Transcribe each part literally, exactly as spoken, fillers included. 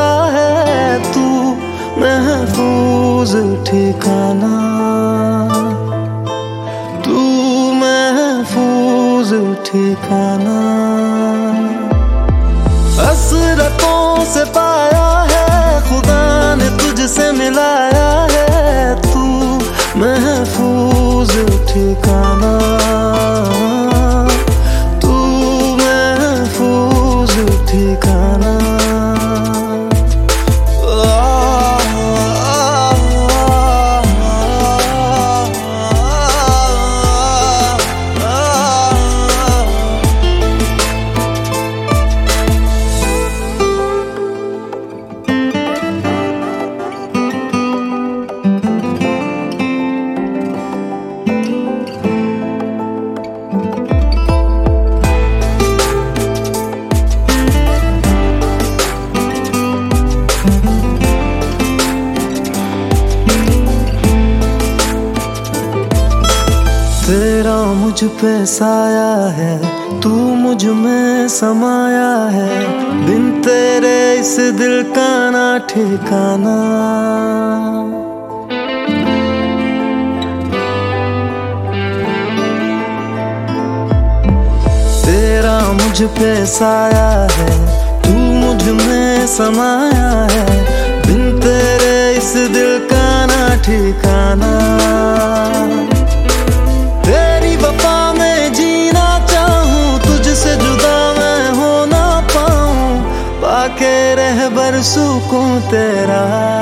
पाया है तू महफूज ठिकाना, तू महफूज ठिकाना। हसरतों से पाया है खुदा ने तुझसे मिलाया है तू महफूज ठिकाना, तू महफूज ठिकाना। तेरा मुझ पे साया है, तू मुझ में समाया है, बिन तेरे इस दिल का ना ठिकाना। तेरा मुझ पे साया है, तू मुझ में समाया है, बिन तेरे इस दिल का ना ठिकाना। तेरी वफा में जीना चाहूं, तुझसे जुदा मैं हो ना पाऊं, पाके रहबर सुकून तेरा।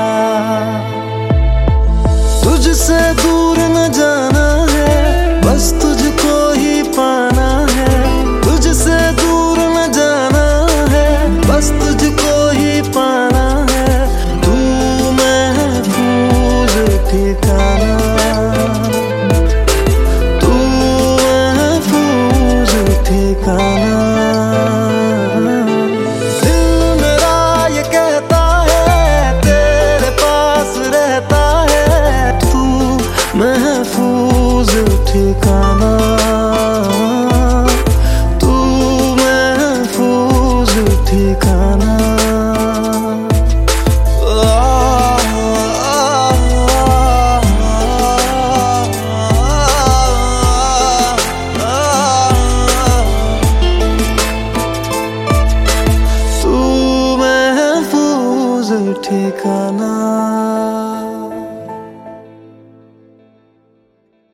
तुझसे दूर न जाना है, बस तुझको ही पाना है। तुझसे दूर न जाना है, बस तुझको ही पाना है। तू महफूज ठिकाना, दिल मेरा ये कहता है तेरे पास रहता है तू महफूज ठिकाना, तू महफूज ठिकाना। ठिकाना।